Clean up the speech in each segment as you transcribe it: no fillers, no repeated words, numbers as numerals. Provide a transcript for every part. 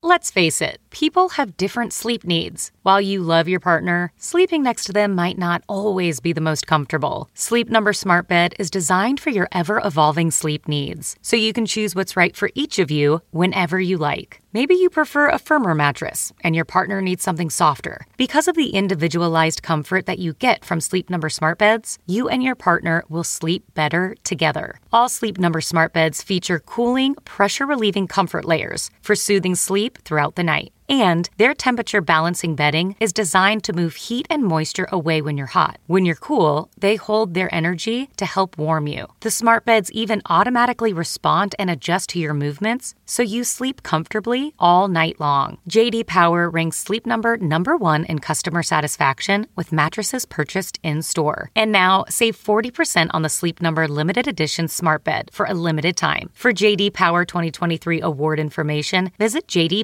Let's face it, people have different sleep needs. While you love your partner, sleeping next to them might not always be the most comfortable. Sleep Number Smart Bed is designed for your ever-evolving sleep needs, so you can choose what's right for each of you whenever you like. Maybe you prefer a firmer mattress, and your partner needs something softer. Because of the individualized comfort that you get from Sleep Number Smart Beds, you and your partner will sleep better together. All Sleep Number Smart Beds feature cooling, pressure-relieving comfort layers for soothing sleep throughout the night. And their temperature balancing bedding is designed to move heat and moisture away when you're hot. When you're cool, they hold their energy to help warm you. The smart beds even automatically respond and adjust to your movements, so you sleep comfortably all night long. J.D. Power ranks Sleep Number #1 in customer satisfaction with mattresses purchased in-store. And now, save 40% on the Sleep Number limited edition smart bed for a limited time. For J.D. Power 2023 award information, visit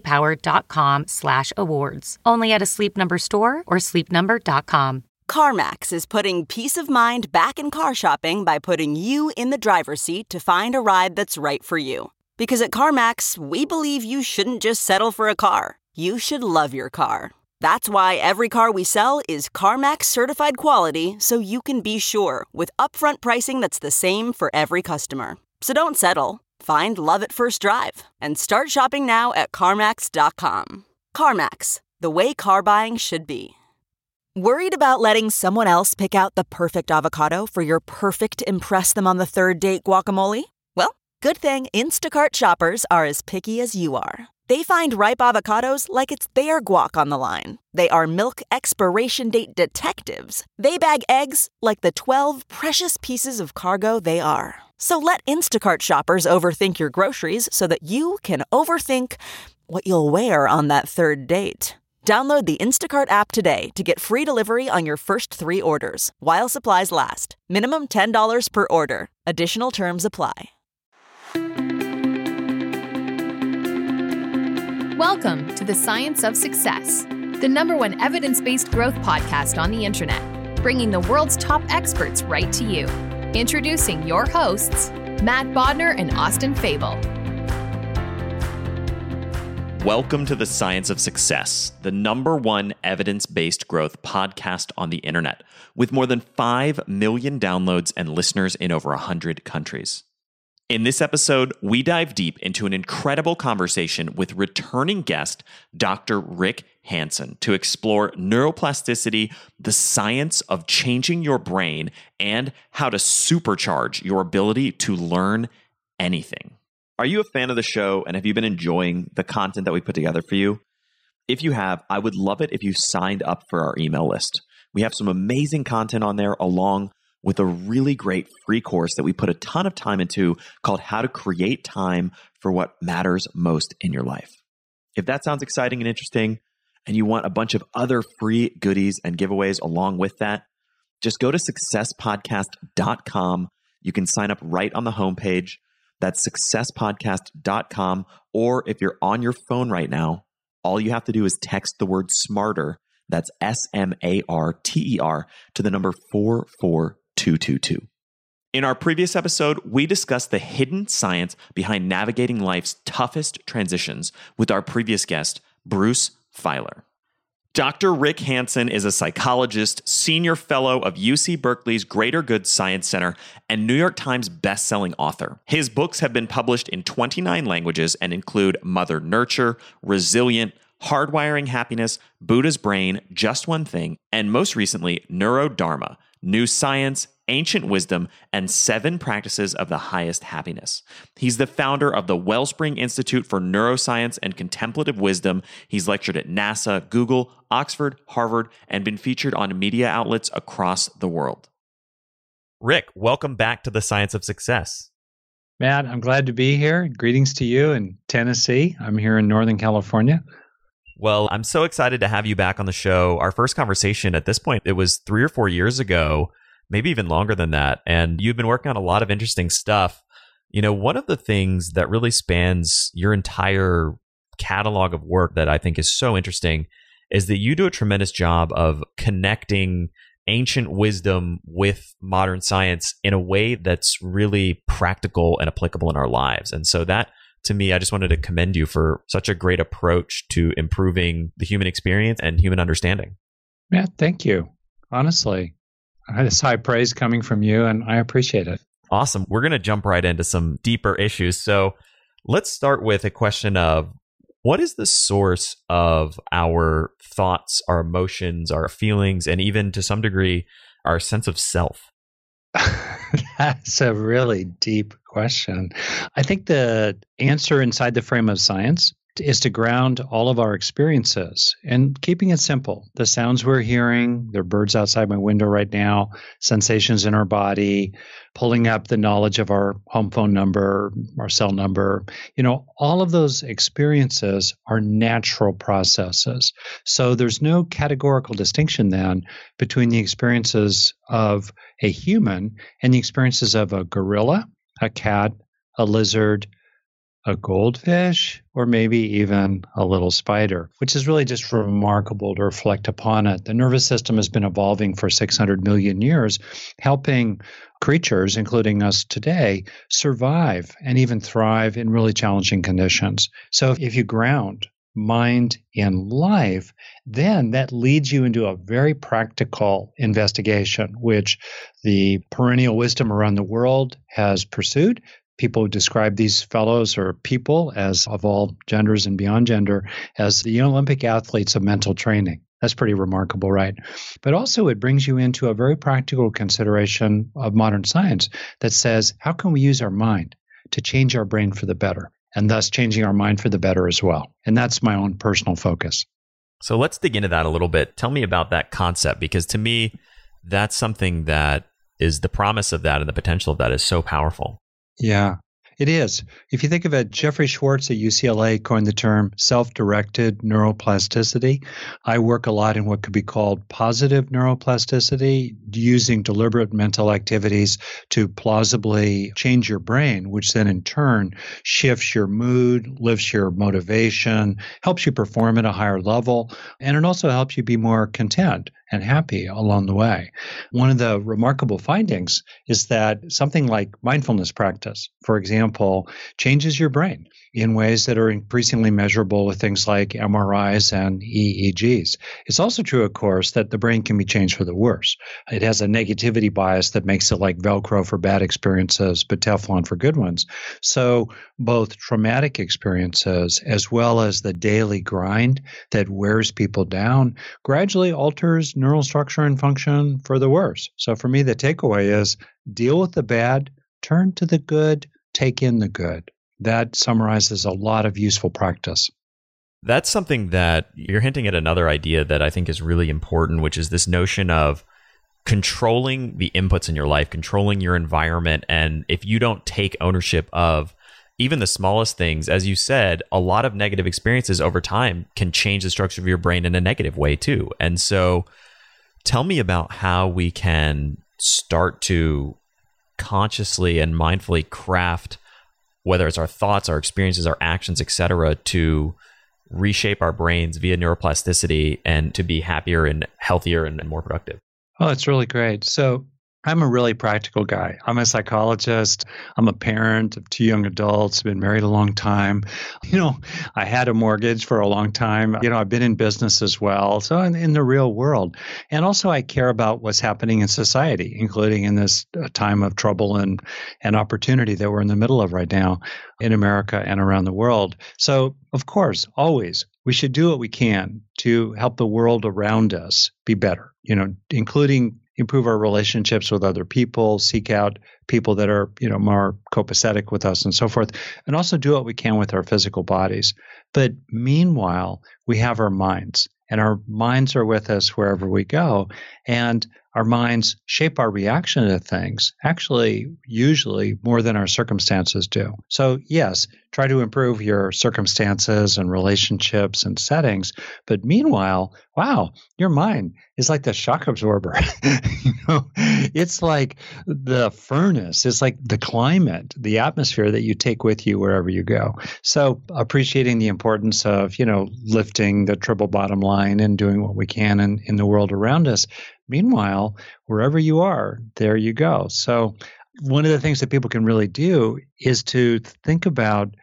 jdpower.com/awards. Only at a Sleep Number store or sleepnumber.com. CarMax is putting peace of mind back in car shopping by putting you in the driver's seat to find a ride that's right for you. Because at CarMax, we believe you shouldn't just settle for a car. You should love your car. That's why every car we sell is CarMax certified quality, so you can be sure with upfront pricing that's the same for every customer. So don't settle. Find love at first drive and start shopping now at CarMax.com. CarMax, the way car buying should be. Worried about letting someone else pick out the perfect avocado for your perfect impress-them-on-the-third-date guacamole? Well, good thing Instacart shoppers are as picky as you are. They find ripe avocados like it's their guac on the line. They are milk expiration date detectives. They bag eggs like the 12 precious pieces of cargo they are. So let Instacart shoppers overthink your groceries so that you can overthink what you'll wear on that third date. Download the Instacart app today to get free delivery on your first 3 orders, while supplies last. Minimum $10 per order. Additional terms apply. Welcome to The Science of Success, the #1 evidence-based growth podcast on the internet, bringing the world's top experts right to you. Introducing your hosts, Matt Bodner and Austin Fable. Welcome to The Science of Success, the #1 evidence-based growth podcast on the internet, with more than 5 million downloads and listeners in over 100 countries. In this episode, we dive deep into an incredible conversation with returning guest, Dr. Rick Hanson, to explore neuroplasticity, the science of changing your brain, and how to supercharge your ability to learn anything. Are you a fan of the show, and have you been enjoying the content that we put together for you? If you have, I would love it if you signed up for our email list. We have some amazing content on there, along with a really great free course that we put a ton of time into called How to Create Time for What Matters Most in Your Life. If that sounds exciting and interesting, and you want a bunch of other free goodies and giveaways along with that, just go to successpodcast.com. You can sign up right on the homepage. That's successpodcast.com. Or if you're on your phone right now, all you have to do is text the word SMARTER, that's SMARTER, to the number 44222. In our previous episode, we discussed the hidden science behind navigating life's toughest transitions with our previous guest, Bruce Feiler. Dr. Rick Hanson is a psychologist, senior fellow of UC Berkeley's Greater Good Science Center, and New York Times bestselling author. His books have been published in 29 languages and include Mother Nurture, Resilient, Hardwiring Happiness, Buddha's Brain, Just One Thing, and most recently, Neurodharma, New Science, Ancient Wisdom, and 7 Practices of the Highest Happiness. He's the founder of the Wellspring Institute for Neuroscience and Contemplative Wisdom. He's lectured at NASA, Google, Oxford, Harvard, and been featured on media outlets across the world. Rick, welcome back to The Science of Success. Matt, I'm glad to be here. Greetings to you in Tennessee. I'm here in Northern California. Well, I'm so excited to have you back on the show. Our first conversation at this point, it was 3 or 4 years ago, maybe even longer than that. And you've been working on a lot of interesting stuff. You know, one of the things that really spans your entire catalog of work that I think is so interesting is that you do a tremendous job of connecting ancient wisdom with modern science in a way that's really practical and applicable in our lives. And so that to me, I just wanted to commend you for such a great approach to improving the human experience and human understanding. Yeah, thank you. Honestly, it's high praise coming from you, and I appreciate it. Awesome. We're going to jump right into some deeper issues. So let's start with a question of, what is the source of our thoughts, our emotions, our feelings, and even to some degree, our sense of self? That's a really deep question. I think the answer inside the frame of science is to ground all of our experiences and keeping it simple. The sounds we're hearing, there are birds outside my window right now, sensations in our body, pulling up the knowledge of our home phone number, our cell number, all of those experiences are natural processes. So there's no categorical distinction then between the experiences of a human and the experiences of a gorilla, a cat, a lizard, a goldfish, or maybe even a little spider, which is really just remarkable to reflect upon it. The nervous system has been evolving for 600 million years, helping creatures, including us today, survive and even thrive in really challenging conditions. So if you ground mind in life, then that leads you into a very practical investigation, which the perennial wisdom around the world has pursued. People describe these fellows or people as of all genders and beyond gender as the Olympic athletes of mental training. That's pretty remarkable, right? But also it brings you into a very practical consideration of modern science that says, how can we use our mind to change our brain for the better, and thus changing our mind for the better as well? And that's my own personal focus. So let's dig into that a little bit. Tell me about that concept, because to me, that's something that is the promise of that and the potential of that is so powerful. Yeah, it is. If you think of it, Jeffrey Schwartz at UCLA coined the term self-directed neuroplasticity. I work a lot in what could be called positive neuroplasticity, using deliberate mental activities to plausibly change your brain, which then in turn shifts your mood, lifts your motivation, helps you perform at a higher level, and it also helps you be more content and happy along the way. One of the remarkable findings is that something like mindfulness practice, for example, changes your brain in ways that are increasingly measurable with things like MRIs and EEGs. It's also true, of course, that the brain can be changed for the worse. It has a negativity bias that makes it like Velcro for bad experiences, but Teflon for good ones. So both traumatic experiences as well as the daily grind that wears people down gradually alters neural structure and function for the worse. So for me, the takeaway is deal with the bad, turn to the good, take in the good. That summarizes a lot of useful practice. That's something that you're hinting at, another idea that I think is really important, which is this notion of controlling the inputs in your life, controlling your environment. And if you don't take ownership of even the smallest things, as you said, a lot of negative experiences over time can change the structure of your brain in a negative way too. And so tell me about how we can start to consciously and mindfully craft, whether it's our thoughts, our experiences, our actions, etc., to reshape our brains via neuroplasticity and to be happier and healthier and more productive. Oh, it's really great. So I'm a really practical guy. I'm a psychologist. I'm a parent of 2 young adults, been married a long time. I had a mortgage for a long time. I've been in business as well. So in the real world. And also I care about what's happening in society, including in this time of trouble and opportunity that we're in the middle of right now in America and around the world. So of course, always, we should do what we can to help the world around us be better, including improve our relationships with other people, seek out people that are, more copacetic with us and so forth, and also do what we can with our physical bodies. But meanwhile, we have our minds, and our minds are with us wherever we go. And our minds shape our reaction to things, actually, usually more than our circumstances do. So yes, try to improve your circumstances and relationships and settings. But meanwhile, wow, your mind is like the shock absorber. It's like the furnace. It's like the climate, the atmosphere that you take with you wherever you go. So appreciating the importance of, lifting the triple bottom line and doing what we can in the world around us. Meanwhile, wherever you are, there you go. So one of the things that people can really do is to think about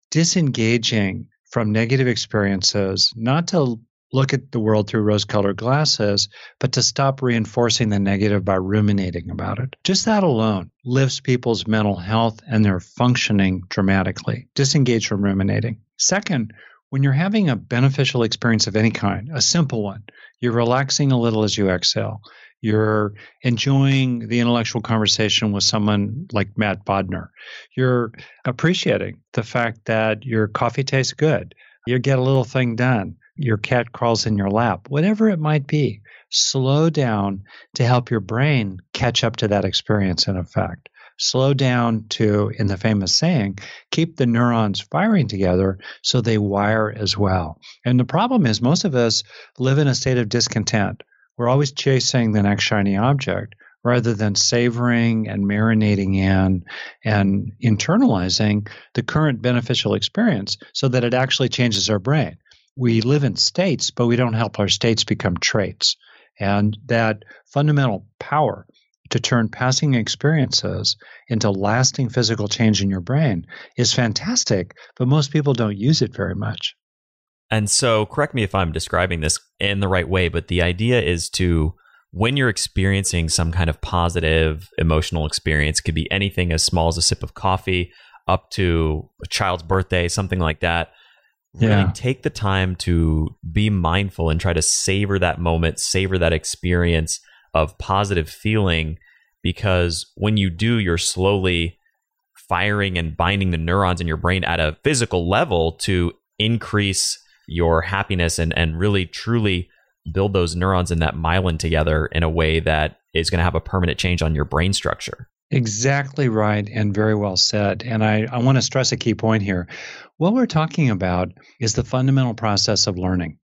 disengaging from negative experiences, not to look at the world through rose-colored glasses, but to stop reinforcing the negative by ruminating about it. Just that alone lifts people's mental health and their functioning dramatically. Disengage from ruminating. Second, when you're having a beneficial experience of any kind, a simple one, you're relaxing a little as you exhale. You're enjoying the intellectual conversation with someone like Matt Bodnar. You're appreciating the fact that your coffee tastes good. You get a little thing done. Your cat crawls in your lap. Whatever it might be, slow down to help your brain catch up to that experience in effect. Slow down to, in the famous saying, keep the neurons firing together so they wire as well. And the problem is most of us live in a state of discontent. We're always chasing the next shiny object rather than savoring and marinating in and internalizing the current beneficial experience so that it actually changes our brain. We live in states, but we don't help our states become traits. And that fundamental power to turn passing experiences into lasting physical change in your brain is fantastic, but most people don't use it very much. And so, correct me if I'm describing this in the right way, but the idea is to, when you're experiencing some kind of positive emotional experience, it could be anything as small as a sip of coffee up to a child's birthday, something like that. Really take the time to be mindful and try to savor that moment, savor that experience of positive feeling, because when you do, you're slowly firing and binding the neurons in your brain at a physical level to increase your happiness and really truly build those neurons in that myelin together in a way that is going to have a permanent change on your brain structure. Exactly right, and very well said. And I want to stress a key point here. What we're talking about is the fundamental process of learning.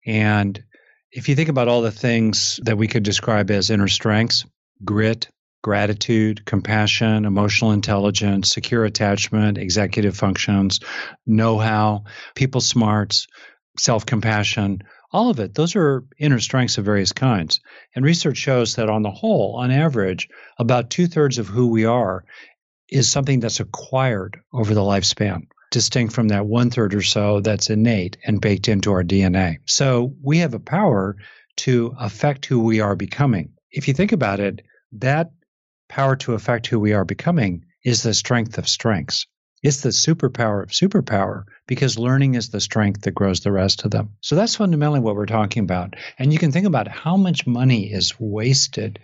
And if you think about all the things that we could describe as inner strengths, grit, gratitude, compassion, emotional intelligence, secure attachment, executive functions, know-how, people smarts, self-compassion, all of it, those are inner strengths of various kinds. And research shows that on the whole, on average, about 2/3 of who we are is something that's acquired over the lifespan, distinct from that 1/3 or so that's innate and baked into our DNA. So we have a power to affect who we are becoming. If you think about it, that power to affect who we are becoming is the strength of strengths. It's the superpower of superpower, because learning is the strength that grows the rest of them. So that's fundamentally what we're talking about. And you can think about how much money is wasted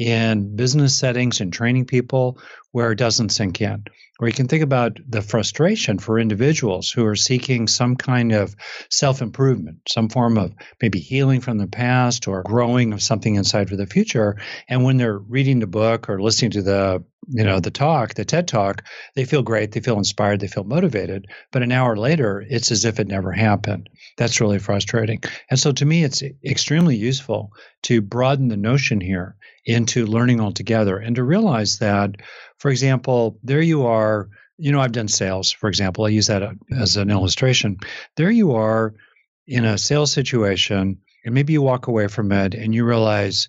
in business settings and training people where it doesn't sink in. Or you can think about the frustration for individuals who are seeking some kind of self-improvement, some form of maybe healing from the past or growing of something inside for the future. And when they're reading the book or listening to the TED Talk, they feel great, they feel inspired, they feel motivated. But an hour later, it's as if it never happened. That's really frustrating. And so to me, it's extremely useful to broaden the notion here into learning altogether and to realize that, for example, there you are, I've done sales, for example. I use that as an illustration. There you are in a sales situation, and maybe you walk away from it and you realize,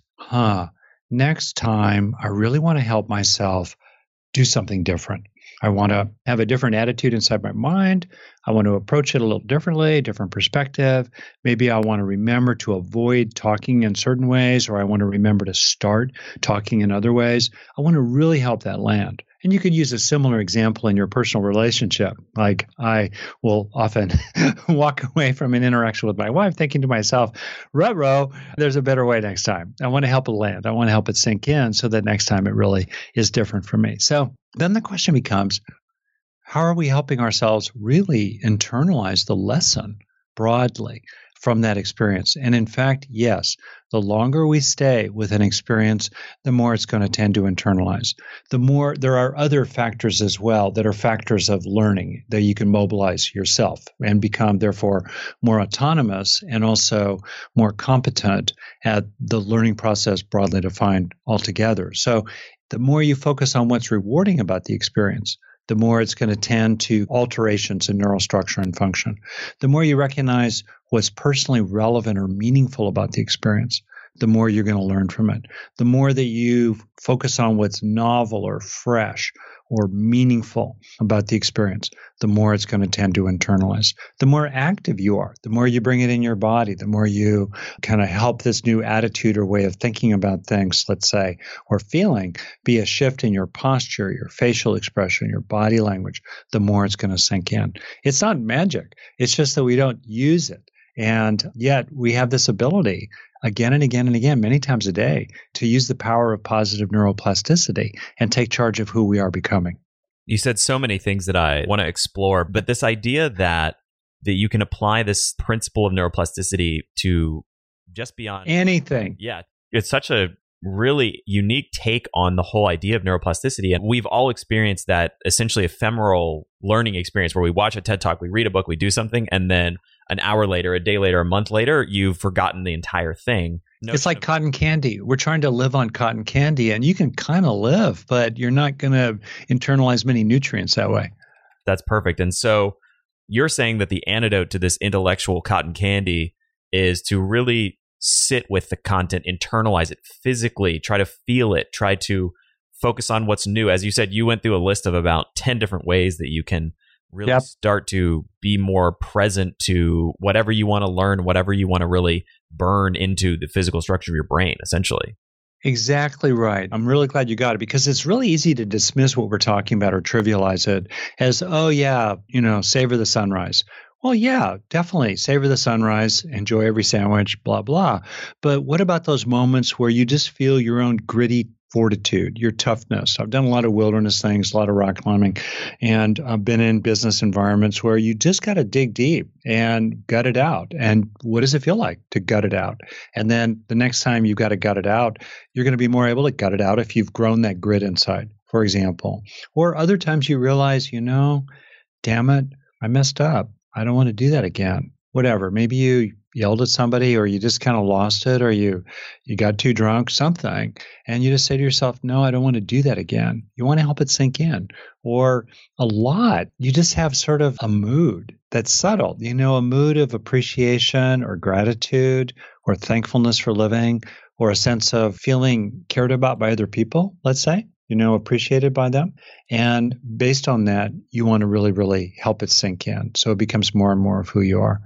next time I really want to help myself do something different. I want to have a different attitude inside my mind. I want to approach it a little differently, different perspective. Maybe I want to remember to avoid talking in certain ways, or I want to remember to start talking in other ways. I want to really help that land. And you could use a similar example in your personal relationship. Like I will often walk away from an interaction with my wife thinking to myself, ruh-roh, there's a better way next time. I want to help it land. I want to help it sink in so that next time it really is different for me. So then the question becomes, how are we helping ourselves really internalize the lesson broadly from that experience? And in fact, yes, the longer we stay with an experience, the more it's going to tend to internalize. The more there are other factors as well that are factors of learning that you can mobilize yourself and become, therefore, more autonomous and also more competent at the learning process broadly defined altogether. So the more you focus on what's rewarding about the experience, the more it's going to tend to alterations in neural structure and function. The more you recognize what's personally relevant or meaningful about the experience, the more you're going to learn from it. The more that you focus on what's novel or fresh or meaningful about the experience, the more it's going to tend to internalize. The more active you are, the more you bring it in your body, the more you kind of help this new attitude or way of thinking about things, let's say, or feeling, be a shift in your posture, your facial expression, your body language, the more it's going to sink in. It's not magic. It's just that we don't use it. And yet we have this ability again and again and again, many times a day, to use the power of positive neuroplasticity and take charge of who we are becoming. You said so many things that I want to explore, but this idea that you can apply this principle of neuroplasticity to just beyond anything. Yeah. It's such a really unique take on the whole idea of neuroplasticity. And we've all experienced that essentially ephemeral learning experience where we watch a TED Talk, we read a book, we do something, and then an hour later, a day later, a month later, you've forgotten the entire thing. It's like cotton candy. We're trying to live on cotton candy, and you can kind of live, but you're not going to internalize many nutrients that way. That's perfect. And so you're saying that the antidote to this intellectual cotton candy is to really sit with the content, internalize it physically, try to feel it, try to focus on what's new. As you said, you went through a list of about 10 different ways that you can really start to be more present to whatever you want to learn, whatever you want to really burn into the physical structure of your brain, essentially. Exactly right. I'm really glad you got it, because it's really easy to dismiss what we're talking about or trivialize it as, oh yeah, savor the sunrise. Well, yeah, definitely savor the sunrise, enjoy every sandwich, blah, blah. But what about those moments where you just feel your own gritty fortitude, your toughness? I've done a lot of wilderness things, a lot of rock climbing, and I've been in business environments where you just got to dig deep and gut it out. And what does it feel like to gut it out? And then the next time you got to gut it out, you're going to be more able to gut it out if you've grown that grit inside, for example. Or other times you realize, damn it, I messed up. I don't want to do that again. Whatever. Maybe you yelled at somebody, or you just kind of lost it, or you got too drunk, something. And you just say to yourself, no, I don't want to do that again. You want to help it sink in. Or a lot, you just have sort of a mood that's subtle, a mood of appreciation or gratitude or thankfulness for living, or a sense of feeling cared about by other people, let's say. Appreciated by them. And based on that, you want to really, really help it sink in. So it becomes more and more of who you are.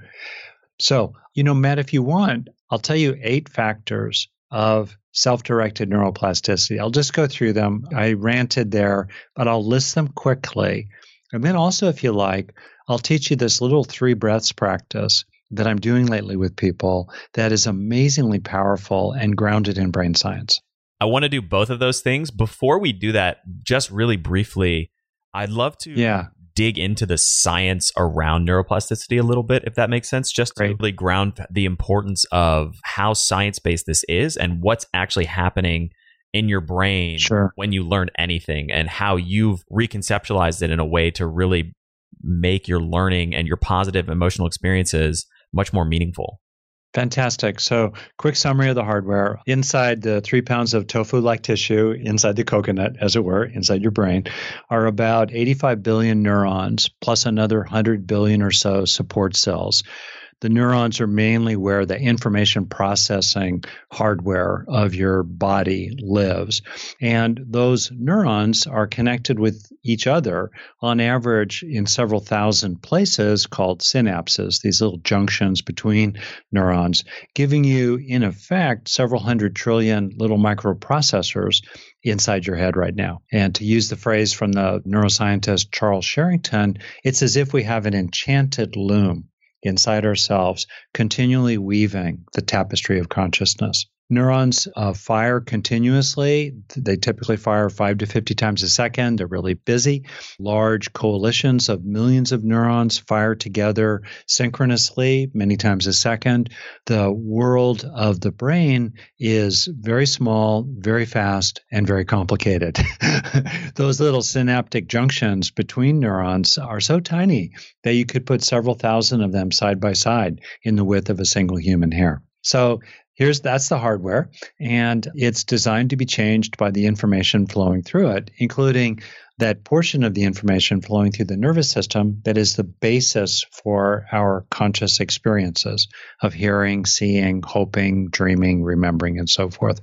So, Matt, if you want, I'll tell you 8 factors of self-directed neuroplasticity. I'll just go through them. I ranted there, but I'll list them quickly. And then also, if you like, I'll teach you this little 3 breaths practice that I'm doing lately with people that is amazingly powerful and grounded in brain science. I want to do both of those things. Before we do that, just really briefly, I'd love to dig into the science around neuroplasticity a little bit, if that makes sense, just to really ground the importance of how science-based this is and what's actually happening in your brain when you learn anything, and how you've reconceptualized it in a way to really make your learning and your positive emotional experiences much more meaningful. Fantastic. So quick summary of the hardware. Inside the 3 pounds of tofu-like tissue, inside the coconut, as it were, inside your brain, are about 85 billion neurons, plus another 100 billion or so support cells. The neurons are mainly where the information processing hardware of your body lives. And those neurons are connected with each other on average in several thousand places called synapses, these little junctions between neurons, giving you, in effect, several 100 trillion little microprocessors inside your head right now. And to use the phrase from the neuroscientist Charles Sherrington, it's as if we have an enchanted loom inside ourselves, continually weaving the tapestry of consciousness. Neurons fire continuously. They typically fire 5 to 50 times a second. They're really busy. Large coalitions of millions of neurons fire together synchronously many times a second. The world of the brain is very small, very fast, and very complicated. Those little synaptic junctions between neurons are so tiny that you could put several thousand of them side by side in the width of a single human hair. So that's the hardware, and it's designed to be changed by the information flowing through it, including that portion of the information flowing through the nervous system that is the basis for our conscious experiences of hearing, seeing, hoping, dreaming, remembering, and so forth.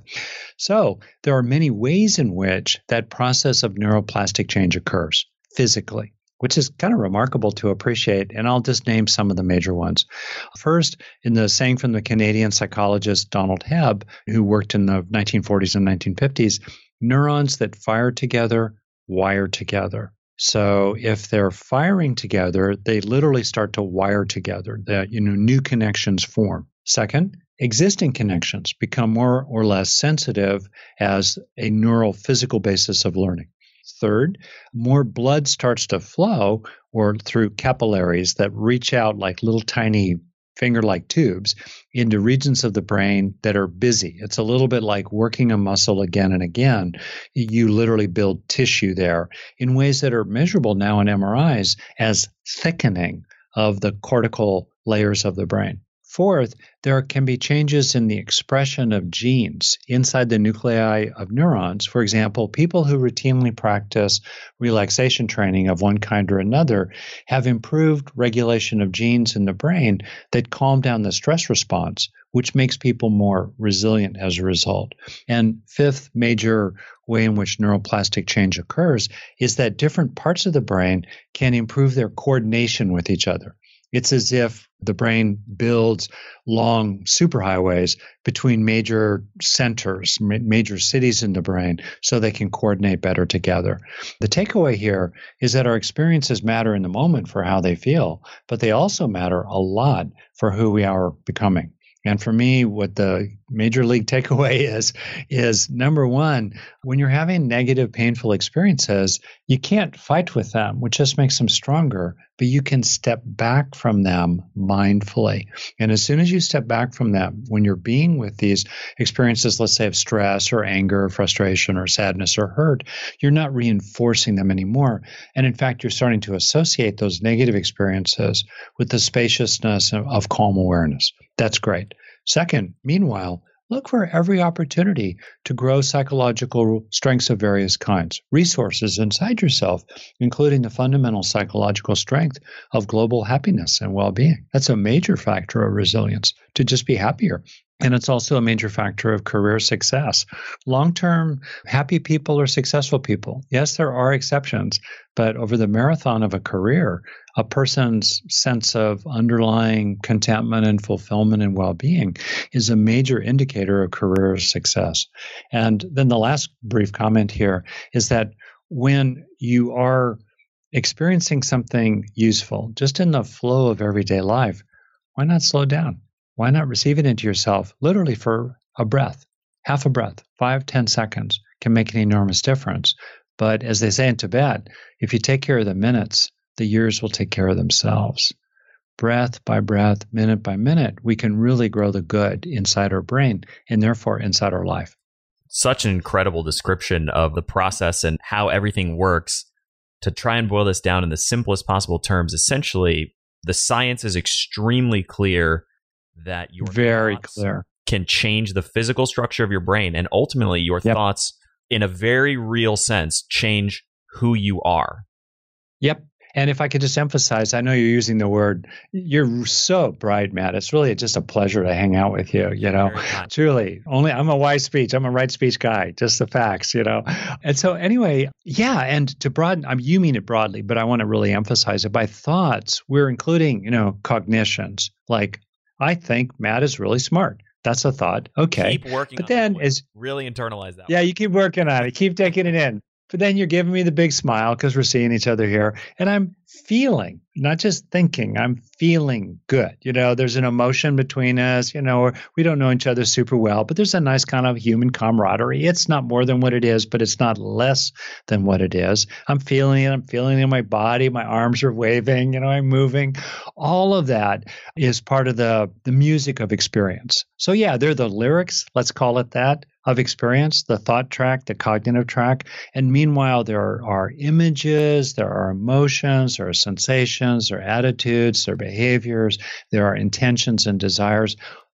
So there are many ways in which that process of neuroplastic change occurs physically, which is kind of remarkable to appreciate. And I'll just name some of the major ones. First, in the saying from the Canadian psychologist Donald Hebb, who worked in the 1940s and 1950s, neurons that fire together wire together. So if they're firing together, they literally start to wire together. New connections form. Second, existing connections become more or less sensitive as a neural physical basis of learning. Third, more blood starts to flow or through capillaries that reach out like little tiny finger-like tubes into regions of the brain that are busy. It's a little bit like working a muscle again and again. You literally build tissue there in ways that are measurable now in MRIs as thickening of the cortical layers of the brain. Fourth, there can be changes in the expression of genes inside the nuclei of neurons. For example, people who routinely practice relaxation training of one kind or another have improved regulation of genes in the brain that calm down the stress response, which makes people more resilient as a result. And fifth major way in which neuroplastic change occurs is that different parts of the brain can improve their coordination with each other. It's as if the brain builds long superhighways between major centers, major cities in the brain, so they can coordinate better together. The takeaway here is that our experiences matter in the moment for how they feel, but they also matter a lot for who we are becoming. And for me, what the major league takeaway is number one, when you're having negative, painful experiences, you can't fight with them, which just makes them stronger, but you can step back from them mindfully. And as soon as you step back from them, when you're being with these experiences, let's say of stress or anger, or frustration or sadness or hurt, you're not reinforcing them anymore. And in fact, you're starting to associate those negative experiences with the spaciousness of calm awareness. That's great. Second, meanwhile, look for every opportunity to grow psychological strengths of various kinds, resources inside yourself, including the fundamental psychological strength of global happiness and well-being. That's a major factor of resilience, to just be happier. And it's also a major factor of career success. Long-term, happy people are successful people. Yes, there are exceptions, but over the marathon of a career, a person's sense of underlying contentment and fulfillment and well-being is a major indicator of career success. And then the last brief comment here is that when you are experiencing something useful, just in the flow of everyday life, why not slow down? Why not receive it into yourself literally for a breath, half a breath, 5-10 seconds can make an enormous difference. But as they say in Tibet, if you take care of the minutes, the years will take care of themselves. Breath by breath, minute by minute, we can really grow the good inside our brain and therefore inside our life. Such an incredible description of the process and how everything works. To try and boil this down in the simplest possible terms, essentially, the science is extremely clear that your thoughts can change the physical structure of your brain, and ultimately your thoughts, in a very real sense, change who you are. Yep. And if I could just emphasize, I know you're using the word, you're so bright, Matt. It's really just a pleasure to hang out with you, Truly. I'm a wise speech. I'm a right speech guy, just the facts, And so anyway, and to broaden, you mean it broadly, but I want to really emphasize it. By thoughts, we're including, cognitions, like, I think Matt is really smart. That's a thought. Okay. Keep working but on then that. Really internalize that. Yeah, you keep working on it. Keep taking it in. But then you're giving me the big smile because we're seeing each other here. And I'm feeling, not just thinking, I'm feeling good. There's an emotion between us, we don't know each other super well, but there's a nice kind of human camaraderie. It's not more than what it is, but it's not less than what it is. I'm feeling it. I'm feeling it in my body. My arms are waving, I'm moving. All of that is part of the music of experience. So yeah, they're the lyrics, let's call it that, of experience, the thought track, the cognitive track. And meanwhile, there are images, there are emotions, there are sensations, there are attitudes, there are behaviors, there are intentions and desires.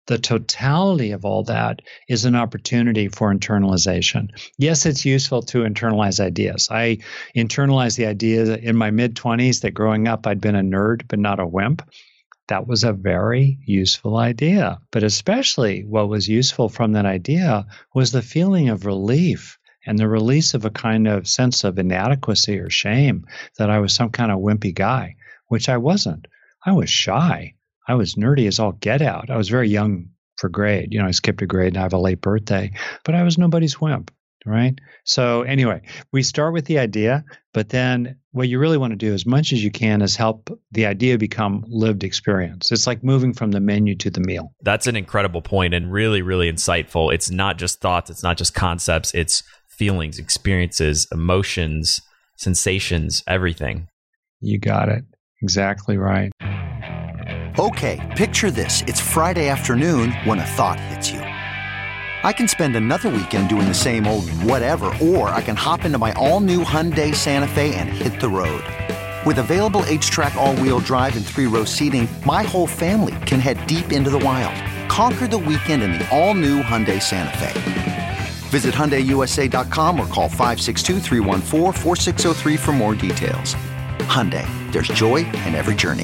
the totality of all that is an opportunity for internalization. Yes, it's useful to internalize ideas. I internalized the idea in my mid-20s that growing up I'd been a nerd but not a wimp. That was a very useful idea. But especially what was useful from that idea was the feeling of relief and the release of a kind of sense of inadequacy or shame that I was some kind of wimpy guy, which I wasn't. I was shy. I was nerdy as all get out. I was very young for grade. I skipped a grade and I have a late birthday, but I was nobody's wimp, right? So anyway, we start with the idea, but then what you really want to do as much as you can is help the idea become lived experience. It's like moving from the menu to the meal. That's an incredible point and really, really insightful. It's not just thoughts. It's not just concepts. It's feelings, experiences, emotions, sensations, everything. You got it. Exactly right. Okay, picture this. It's Friday afternoon when a thought hits you. I can spend another weekend doing the same old whatever, or I can hop into my all-new Hyundai Santa Fe and hit the road. With available H-Track all-wheel drive and 3-row seating, my whole family can head deep into the wild. Conquer the weekend in the all-new Hyundai Santa Fe. Visit HyundaiUSA.com or call 562-314-4603 for more details. Hyundai, there's joy in every journey.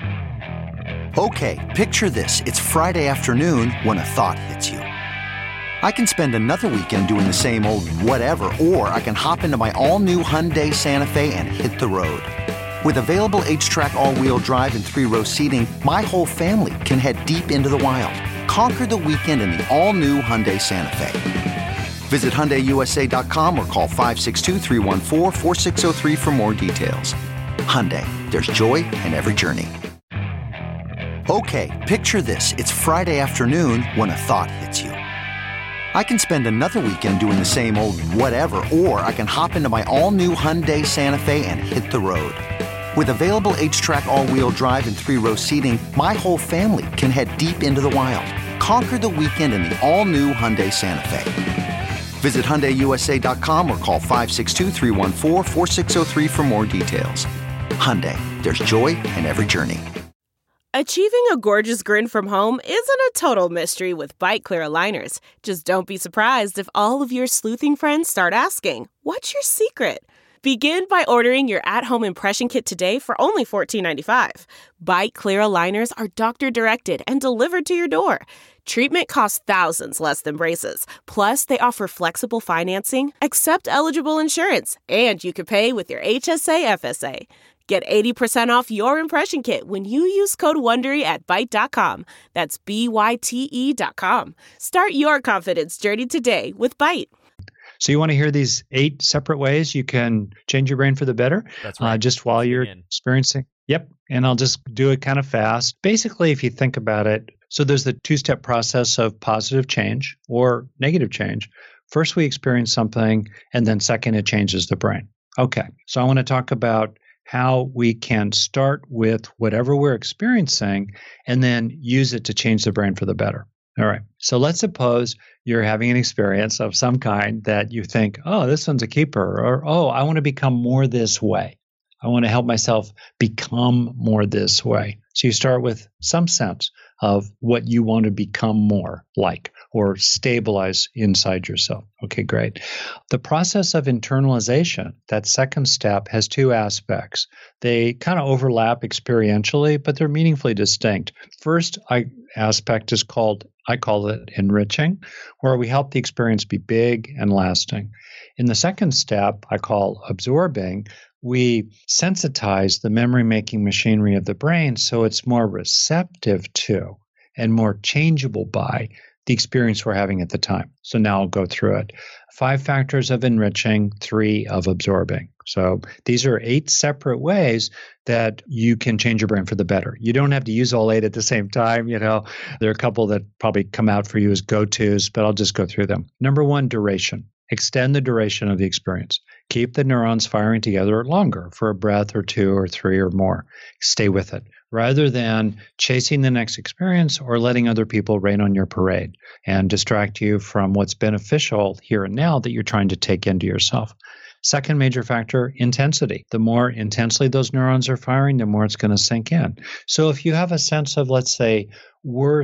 Okay, picture this. It's Friday afternoon when a thought hits you. I can spend another weekend doing the same old whatever, or I can hop into my all-new Hyundai Santa Fe and hit the road. With available H-Track all-wheel drive and 3-row seating, my whole family can head deep into the wild. Conquer the weekend in the all-new Hyundai Santa Fe. Visit HyundaiUSA.com or call 562-314-4603 for more details. Hyundai, there's joy in every journey. Okay, picture this. It's Friday afternoon when a thought hits you. I can spend another weekend doing the same old whatever, or I can hop into my all-new Hyundai Santa Fe and hit the road. With available H-Track all-wheel drive and 3-row seating, my whole family can head deep into the wild. Conquer the weekend in the all-new Hyundai Santa Fe. Visit HyundaiUSA.com or call 562-314-4603 for more details. Hyundai, there's joy in every journey. Achieving a gorgeous grin from home isn't a total mystery with Byte Clear aligners. Just don't be surprised if all of your sleuthing friends start asking, "What's your secret?" Begin by ordering your at-home impression kit today for only $14.95. Byte Clear aligners are doctor-directed and delivered to your door. Treatment costs thousands less than braces. Plus, they offer flexible financing, accept eligible insurance, and you can pay with your HSA FSA. Get 80% off your impression kit when you use code WONDERY at Byte.com. That's BYTE.com. Start your confidence journey today with Byte. So you want to hear these 8 separate ways you can change your brain for the better? That's right. Just while you're experiencing. Yep. And I'll just do it kind of fast. Basically, if you think about it, so there's the 2-step process of positive change or negative change. First, we experience something, and then second, it changes the brain. Okay. So I want to talk about how we can start with whatever we're experiencing and then use it to change the brain for the better. All right. So let's suppose you're having an experience of some kind that you think, oh, this one's a keeper, or, oh, I want to become more this way. I want to help myself become more this way. So you start with some sense of what you want to become more like or stabilize inside yourself. Okay, great. The process of internalization, that second step, has 2 aspects. They kind of overlap experientially, but they're meaningfully distinct. First aspect is I call it enriching, where we help the experience be big and lasting. In the second step, I call absorbing, we sensitize the memory-making machinery of the brain so it's more receptive to and more changeable by the experience we're having at the time. So now I'll go through it. 5 factors of enriching, 3 of absorbing. So these are 8 separate ways that you can change your brain for the better. You don't have to use all 8 at the same time. There are a couple that probably come out for you as go-tos, but I'll just go through them. Number 1, duration. Extend the duration of the experience. Keep the neurons firing together longer for a breath or 2 or 3 or more. Stay with it rather than chasing the next experience or letting other people rain on your parade and distract you from what's beneficial here and now that you're trying to take into yourself. Second major factor, intensity. The more intensely those neurons are firing, the more it's going to sink in. So if you have a sense of, let's say, worth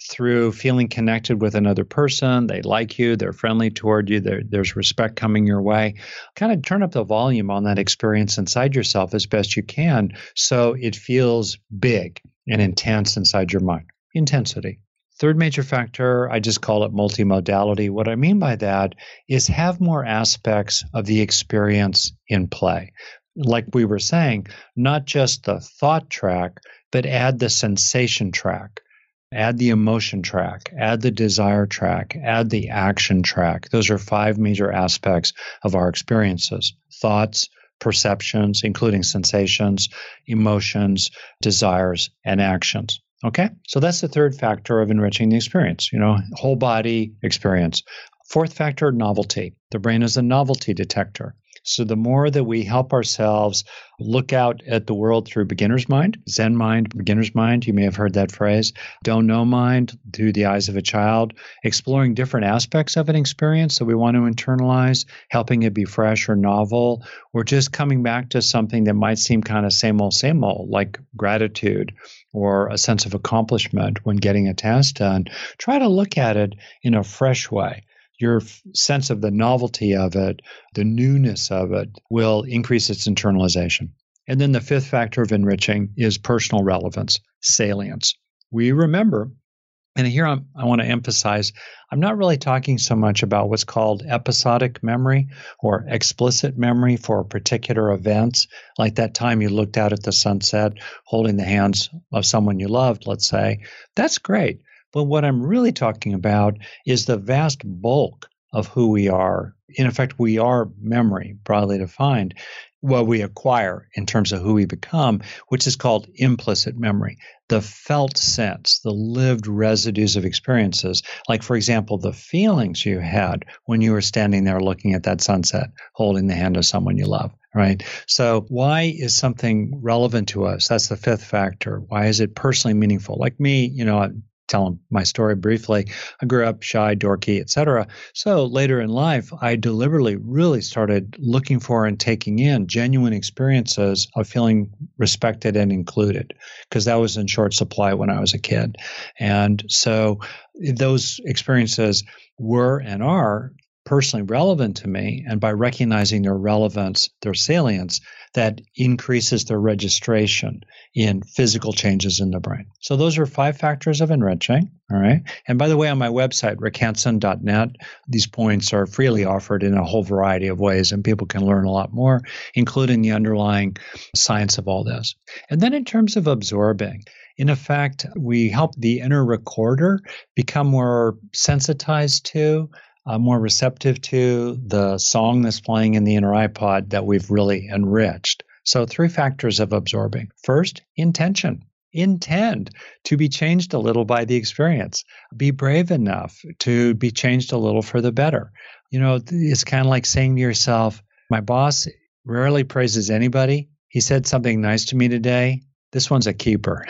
through feeling connected with another person. They like you, they're friendly toward you, there's respect coming your way. Kind of turn up the volume on that experience inside yourself as best you can so it feels big and intense inside your mind. Intensity. Third major factor, I just call it multimodality. What I mean by that is have more aspects of the experience in play. Like we were saying, not just the thought track, but add the sensation track, add the emotion track, add the desire track, add the action track. Those are 5 major aspects of our experiences: thoughts, perceptions, including sensations, emotions, desires, and actions. Okay? So that's the third factor of enriching the experience, whole body experience. Fourth factor, novelty. The brain is a novelty detector. So the more that we help ourselves look out at the world through beginner's mind, Zen mind, beginner's mind, you may have heard that phrase, don't know mind through the eyes of a child, exploring different aspects of an experience that we want to internalize, helping it be fresh or novel, or just coming back to something that might seem kind of same old, like gratitude or a sense of accomplishment when getting a task done. Try to look at it in a fresh way. Your sense of the novelty of it, the newness of it, will increase its internalization. And then the fifth factor of enriching is personal relevance, salience. We remember, and here I want to emphasize, I'm not really talking so much about what's called episodic memory or explicit memory for particular events, like that time you looked out at the sunset holding the hands of someone you loved, let's say. That's great. But what I'm really talking about is the vast bulk of who we are. In effect, we are memory, broadly defined, what we acquire in terms of who we become, which is called implicit memory. The felt sense, the lived residues of experiences, like, for example, the feelings you had when you were standing there looking at that sunset, holding the hand of someone you love. Right? So why is something relevant to us? That's the fifth factor. Why is it personally meaningful? Like me, tell them my story briefly. I grew up shy, dorky, etc. So later in life, I deliberately really started looking for and taking in genuine experiences of feeling respected and included, because that was in short supply when I was a kid. And so those experiences were and are personally relevant to me, and by recognizing their relevance, their salience, that increases their registration in physical changes in the brain. So those are 5 factors of enriching, all right? And by the way, on my website, rickhanson.net, these points are freely offered in a whole variety of ways, and people can learn a lot more, including the underlying science of all this. And then in terms of absorbing, in effect, we help the inner recorder become more sensitized to, more receptive to the song that's playing in the inner iPod that we've really enriched. So 3 factors of absorbing. First, intention. Intend to be changed a little by the experience. Be brave enough to be changed a little for the better. It's kind of like saying to yourself, my boss rarely praises anybody. He said something nice to me today. This one's a keeper.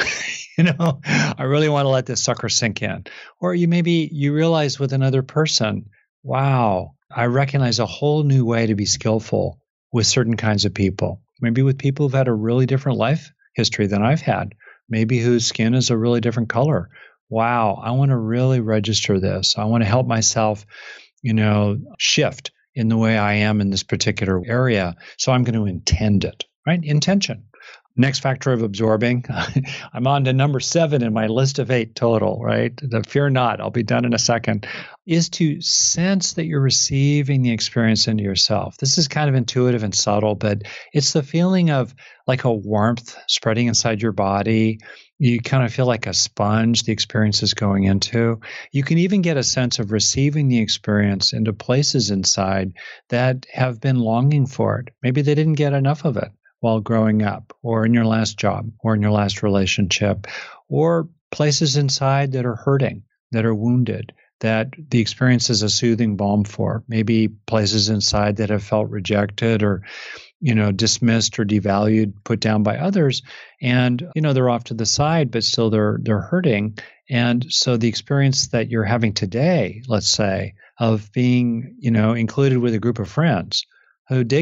I really want to let this sucker sink in. Or you realize with another person, wow, I recognize a whole new way to be skillful with certain kinds of people. Maybe with people who've had a really different life history than I've had. Maybe whose skin is a really different color. Wow, I want to really register this. I want to help myself, shift in the way I am in this particular area. So I'm going to intend it, right? Intention. Next factor of absorbing, I'm on to number 7 in my list of 8 total, right? Fear not, I'll be done in a second, is to sense that you're receiving the experience into yourself. This is kind of intuitive and subtle, but it's the feeling of like a warmth spreading inside your body. You kind of feel like a sponge the experience is going into. You can even get a sense of receiving the experience into places inside that have been longing for it. Maybe they didn't get enough of it while growing up, or in your last job, or in your last relationship, or places inside that are hurting, that are wounded, that the experience is a soothing balm for. Maybe places inside that have felt rejected or, dismissed or devalued, put down by others, and, they're off to the side, but still they're hurting. And so the experience that you're having today, let's say, of being, included with a group of friends who dig you,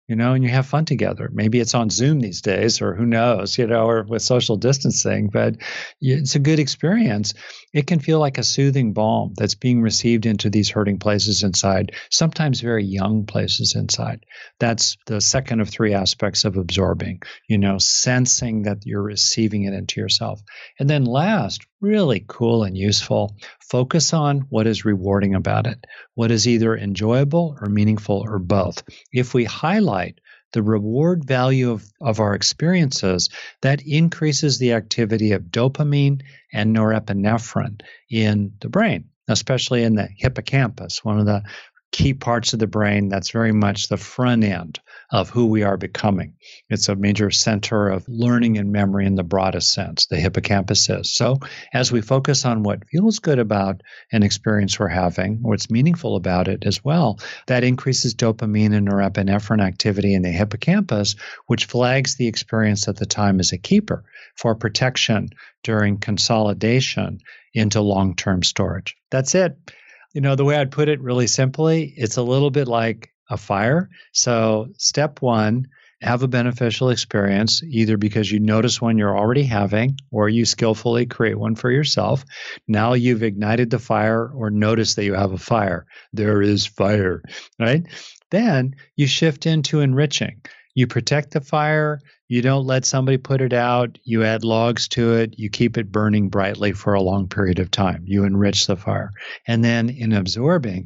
and you have fun together. Maybe it's on Zoom these days, or who knows, or with social distancing, but it's a good experience. It can feel like a soothing balm that's being received into these hurting places inside, sometimes very young places inside. That's the second of three aspects of absorbing, sensing that you're receiving it into yourself. And then last, really cool and useful, focus on what is rewarding about it, what is either enjoyable or meaningful or both. If we highlight the reward value of our experiences, that increases the activity of dopamine and norepinephrine in the brain, especially in the hippocampus, one of the key parts of the brain that's very much the front end of who we are becoming. It's a major center of learning and memory in the broadest sense, the hippocampus is. So as we focus on what feels good about an experience we're having, what's meaningful about it as well, that increases dopamine and norepinephrine activity in the hippocampus, which flags the experience at the time as a keeper for protection during consolidation into long-term storage. That's it. The way I'd put it really simply, it's a little bit like a fire. So step one, have a beneficial experience, either because you notice one you're already having or you skillfully create one for yourself. Now you've ignited the fire or notice that you have a fire. There is fire, right? Then you shift into enriching. You protect the fire. You don't let somebody put it out. You add logs to it. You keep it burning brightly for a long period of time. You enrich the fire. And then in absorbing,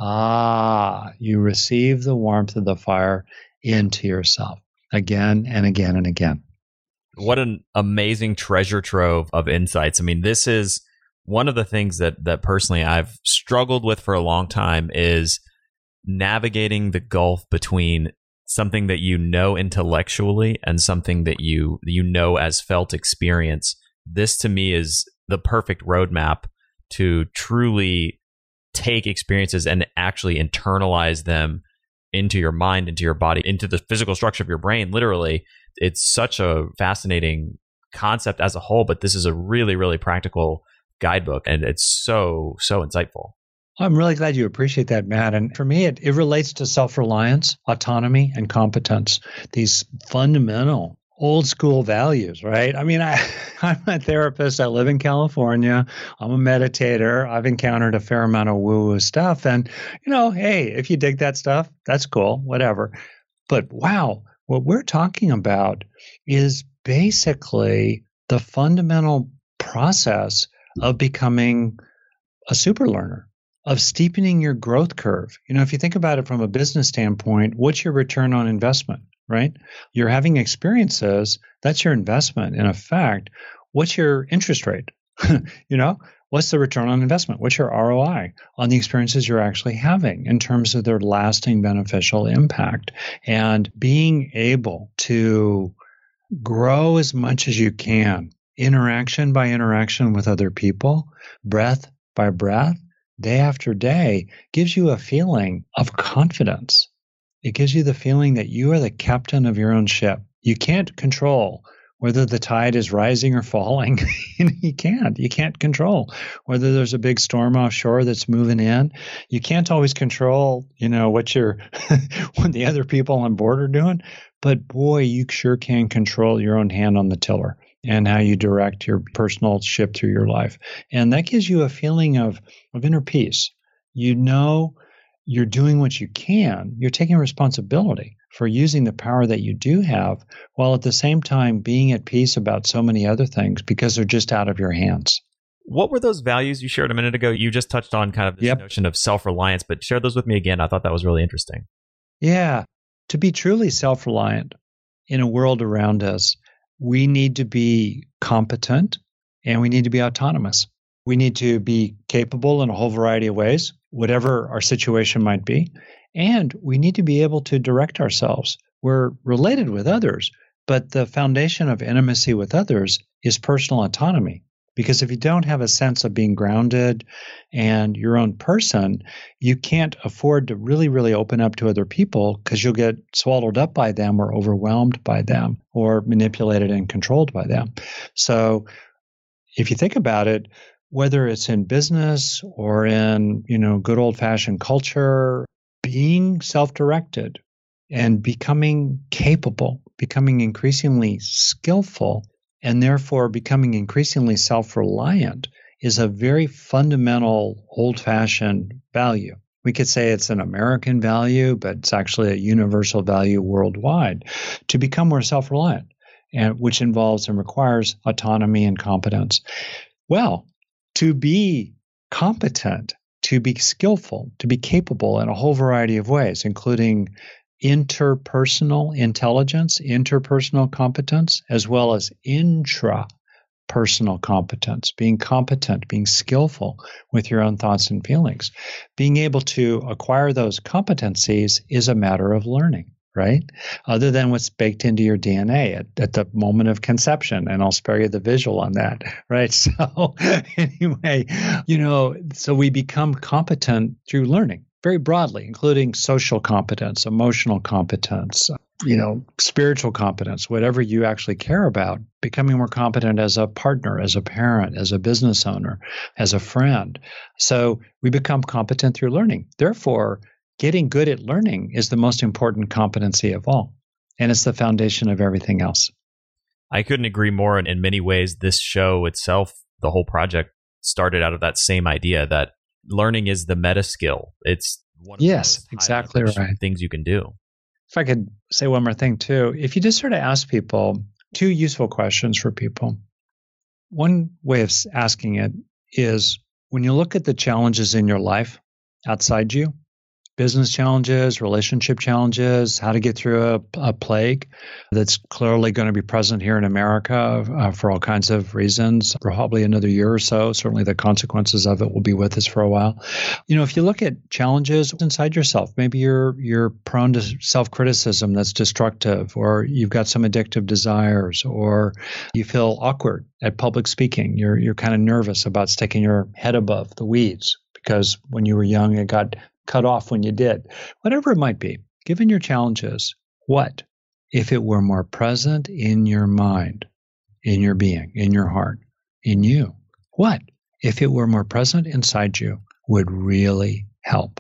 you receive the warmth of the fire into yourself again and again and again. What an amazing treasure trove of insights. I mean, this is one of the things that personally I've struggled with for a long time is navigating the gulf between something that intellectually and something that you as felt experience. This to me is the perfect roadmap to truly take experiences and actually internalize them into your mind, into your body, into the physical structure of your brain. Literally, it's such a fascinating concept as a whole, but this is a really, really practical guidebook, and it's so insightful. I'm really glad you appreciate that, Matt. And for me, it relates to self-reliance, autonomy, and competence, these fundamental old school values, right? I mean, I'm a therapist. I live in California. I'm a meditator. I've encountered a fair amount of woo-woo stuff. And, hey, if you dig that stuff, that's cool, whatever. But wow, what we're talking about is basically the fundamental process of becoming a super learner, of steepening your growth curve. If you think about it from a business standpoint, what's your return on investment, right? You're having experiences, that's your investment. In effect, what's your interest rate? What's the return on investment? What's your ROI on the experiences you're actually having in terms of their lasting beneficial impact? And being able to grow as much as you can, interaction by interaction with other people, breath by breath, day after day, gives you a feeling of confidence. It gives you the feeling that you are the captain of your own ship. You can't control whether the tide is rising or falling. You can't control whether there's a big storm offshore that's moving in. You can't always control, what the other people on board are doing. But boy, you sure can control your own hand on the tiller and how you direct your personal ship through your life. And that gives you a feeling of inner peace. You're doing what you can. You're taking responsibility for using the power that you do have, while at the same time being at peace about so many other things because they're just out of your hands. What were those values you shared a minute ago? You just touched on kind of this notion of self-reliance, but share those with me again. I thought that was really interesting. Yeah. To be truly self-reliant in a world around us, we need to be competent and we need to be autonomous. We need to be capable in a whole variety of ways, whatever our situation might be. And we need to be able to direct ourselves. We're related with others, but the foundation of intimacy with others is personal autonomy. Because if you don't have a sense of being grounded and your own person, you can't afford to really, really open up to other people because you'll get swallowed up by them or overwhelmed by them or manipulated and controlled by them. So if you think about it, whether it's in business or in, good old-fashioned culture, being self-directed and becoming capable, becoming increasingly skillful, and therefore becoming increasingly self-reliant is a very fundamental, old-fashioned value. We could say it's an American value, but it's actually a universal value worldwide, to become more self-reliant, and which involves and requires autonomy and competence. Well, to be competent, to be skillful, to be capable in a whole variety of ways, including interpersonal intelligence, interpersonal competence, as well as intrapersonal competence, being competent, being skillful with your own thoughts and feelings. Being able to acquire those competencies is a matter of learning, right? Other than what's baked into your DNA at the moment of conception. And I'll spare you the visual on that, right? So anyway, so we become competent through learning very broadly, including social competence, emotional competence, spiritual competence, whatever you actually care about, becoming more competent as a partner, as a parent, as a business owner, as a friend. So we become competent through learning. Therefore, getting good at learning is the most important competency of all, and it's the foundation of everything else. I couldn't agree more. In many ways, this show itself, the whole project, started out of that same idea that learning is the meta skill. It's one of the most exactly right things you can do. If I could say one more thing too, if you just sort of ask people two useful questions for people. One way of asking it is, when you look at the challenges in your life outside you, business challenges, relationship challenges, how to get through a plague that's clearly going to be present here in America for all kinds of reasons, probably another year or so. Certainly the consequences of it will be with us for a while. If you look at challenges inside yourself, maybe you're prone to self-criticism that's destructive, or you've got some addictive desires, or you feel awkward at public speaking. You're kind of nervous about sticking your head above the weeds because when you were young, it got cut off when you did. Whatever it might be, given your challenges, what if it were more present in your mind, in your being, in your heart, in you? What if it were more present inside you would really help?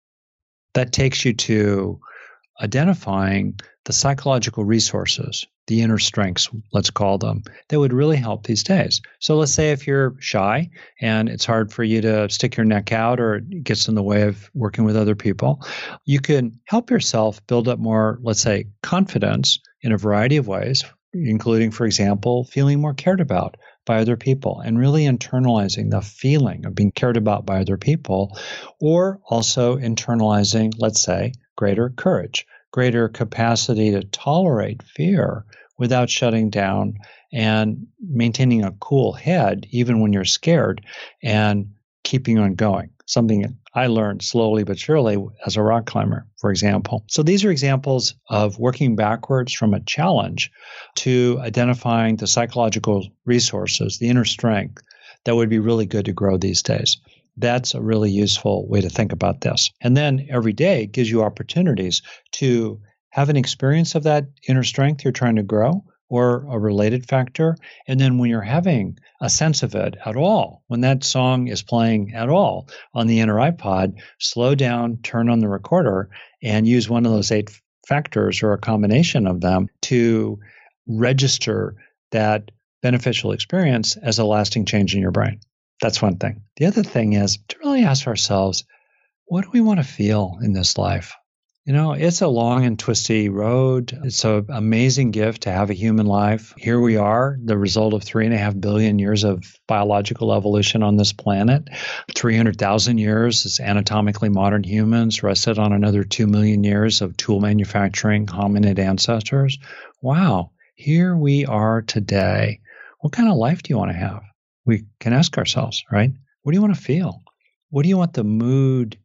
That takes you to identifying the psychological resources, the inner strengths, let's call them, that would really help these days. So let's say if you're shy and it's hard for you to stick your neck out, or it gets in the way of working with other people, you can help yourself build up more, let's say, confidence in a variety of ways, including, for example, feeling more cared about by other people and really internalizing the feeling of being cared about by other people, or also internalizing, let's say, greater courage, greater capacity to tolerate fear without shutting down, and maintaining a cool head even when you're scared and keeping on going. Something I learned slowly but surely as a rock climber, for example. So these are examples of working backwards from a challenge to identifying the psychological resources, the inner strength that would be really good to grow these days. That's a really useful way to think about this. And then every day gives you opportunities to have an experience of that inner strength you're trying to grow, or a related factor. And then when you're having a sense of it at all, when that song is playing at all on the inner iPod, slow down, turn on the recorder, and use one of those 8 factors or a combination of them to register that beneficial experience as a lasting change in your brain. That's one thing. The other thing is to really ask ourselves, what do we want to feel in this life? It's a long and twisty road. It's an amazing gift to have a human life. Here we are, the result of 3.5 billion years of biological evolution on this planet. 300,000 years as anatomically modern humans, rested on another 2 million years of tool manufacturing hominid ancestors. Wow, here we are today. What kind of life do you want to have? We can ask ourselves, right? What do you want to feel? What do you want the mood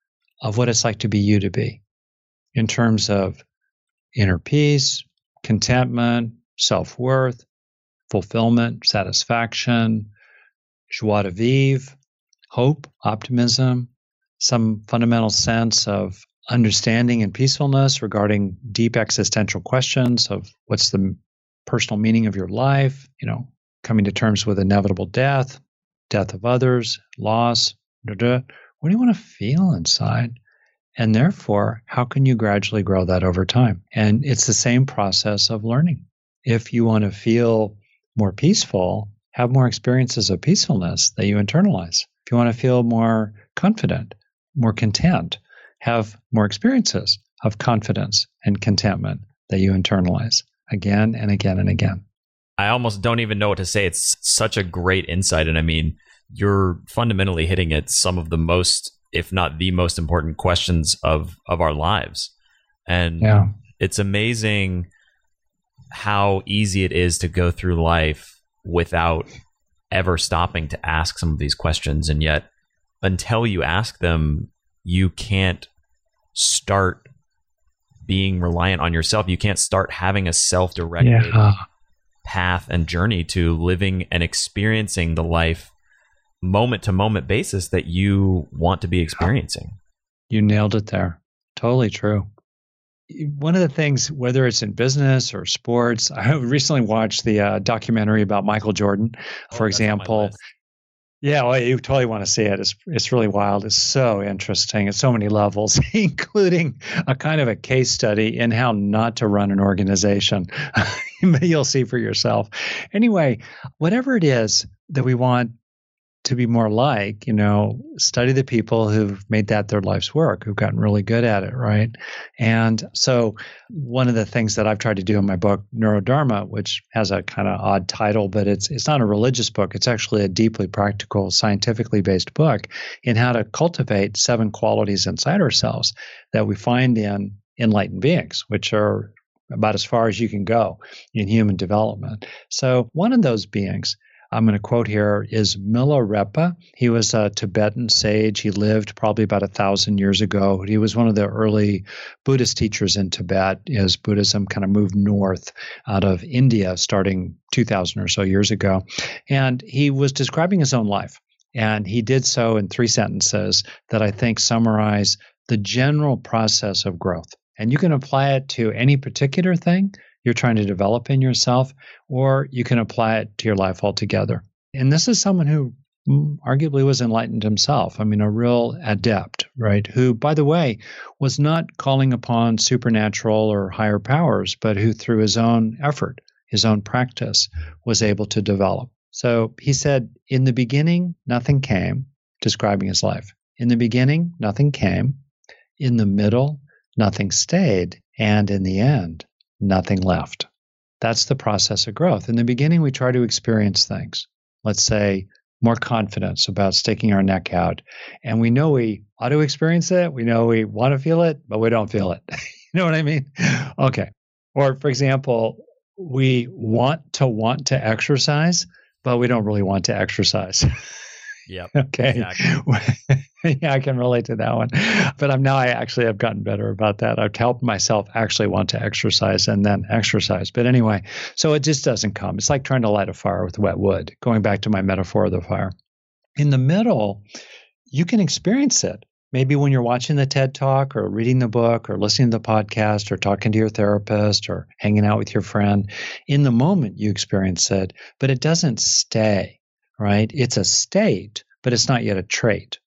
of what it's like to be you to be? In terms of inner peace, contentment, self-worth, fulfillment, satisfaction, joie de vivre, hope, optimism, some fundamental sense of understanding and peacefulness regarding deep existential questions of what's the personal meaning of your life, coming to terms with inevitable death of others, loss, What do you want to feel inside? And therefore, how can you gradually grow that over time? And it's the same process of learning. If you want to feel more peaceful, have more experiences of peacefulness that you internalize. If you want to feel more confident, more content, have more experiences of confidence and contentment that you internalize again and again and again. I almost don't even know what to say. It's such a great insight. And I mean, you're fundamentally hitting at some of the most, if not the most important questions of our lives. And it's amazing how easy it is to go through life without ever stopping to ask some of these questions. And yet, until you ask them, you can't start being reliant on yourself. You can't start having a self-directed path and journey to living and experiencing the life moment to moment basis that you want to be experiencing. You nailed it there. Totally true. One of the things, whether it's in business or sports, I recently watched the documentary about Michael Jordan, for example. Yeah, well, you totally want to see it. It's really wild. It's so interesting at so many levels, including a kind of a case study in how not to run an organization. You'll see for yourself. Anyway, whatever it is that we want to be more like, study the people who've made that their life's work, who've gotten really good at it, right? And so one of the things that I've tried to do in my book, Neurodharma, which has a kind of odd title, but it's not a religious book. It's actually a deeply practical, scientifically based book in how to cultivate 7 qualities inside ourselves that we find in enlightened beings, which are about as far as you can go in human development. So one of those beings, I'm going to quote here, is Milarepa. He was a Tibetan sage. He lived probably about 1,000 years ago. He was one of the early Buddhist teachers in Tibet as Buddhism kind of moved north out of India starting 2,000 or so years ago. And he was describing his own life. And he did so in 3 sentences that I think summarize the general process of growth. And you can apply it to any particular thing you're trying to develop in yourself, or you can apply it to your life altogether. And this is someone who arguably was enlightened himself. I mean, a real adept, right? Who, by the way, was not calling upon supernatural or higher powers, but who through his own effort, his own practice, was able to develop. So he said, in the beginning, nothing came, describing his life. In the beginning, nothing came. In the middle, nothing stayed. And in the end, nothing left. That's the process of growth. In the beginning, we try to experience things. Let's say more confidence about sticking our neck out. And we know we ought to experience it. We know we want to feel it, but we don't feel it. You know what I mean? Okay. Or for example, we want to exercise, but we don't really want to exercise. Yep. Okay. Exactly. Yeah, I can relate to that one. But I actually have gotten better about that. I've helped myself actually want to exercise and then exercise. But anyway, so it just doesn't come. It's like trying to light a fire with wet wood, going back to my metaphor of the fire. In the middle, you can experience it. Maybe when you're watching the TED Talk or reading the book or listening to the podcast or talking to your therapist or hanging out with your friend. In the moment, you experience it, but it doesn't stay. Right? It's a state, but it's not yet a trait.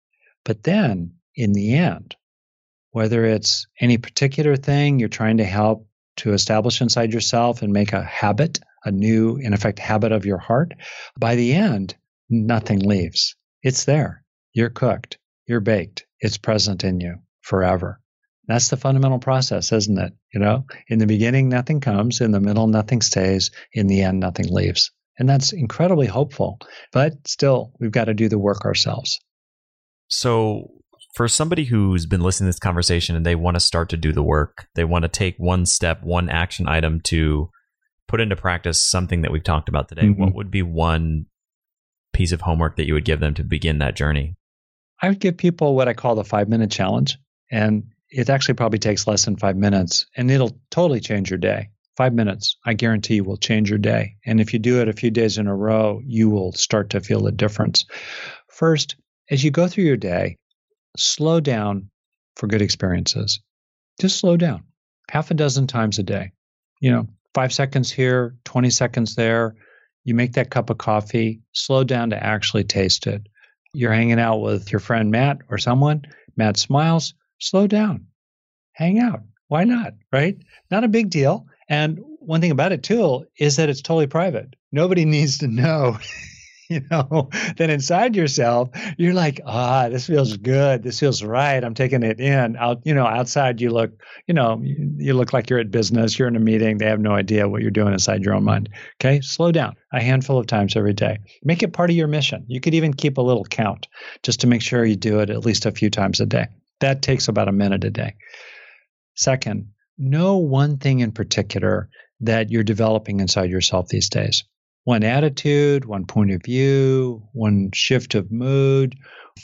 But then in the end, whether it's any particular thing you're trying to help to establish inside yourself and make a habit, a new, in effect, habit of your heart, by the end, nothing leaves. It's there. You're cooked. You're baked. It's present in you forever. That's the fundamental process, isn't it? In the beginning, nothing comes. In the middle, nothing stays. In the end, nothing leaves. And that's incredibly hopeful. But still, we've got to do the work ourselves. So for somebody who's been listening to this conversation and they want to start to do the work, they want to take one step, one action item to put into practice something that we've talked about today, what would be one piece of homework that you would give them to begin that journey? I would give people what I call the 5-minute challenge. And it actually probably takes less than 5 minutes. And it'll totally change your day. 5 minutes, I guarantee you, will change your day. And if you do it a few days in a row, you will start to feel the difference. First, as you go through your day, slow down for good experiences. Just slow down. 6 times a day. 5 seconds here, 20 seconds there. You make that cup of coffee, slow down to actually taste it. You're hanging out with your friend Matt or someone. Matt smiles. slow down, hang out. Why not, right? Not a big deal. And one thing about it too is that it's totally private. Nobody needs to know, that inside yourself, you're like, this feels good. This feels right. I'm taking it in. Outside you look, you look like you're at business. You're in a meeting. They have no idea what you're doing inside your own mind. Okay. Slow down a handful of times every day. Make it part of your mission. You could even keep a little count just to make sure you do it at least a few times a day. That takes about a minute a day. Second, know one thing in particular that you're developing inside yourself these days. One attitude, one point of view, one shift of mood,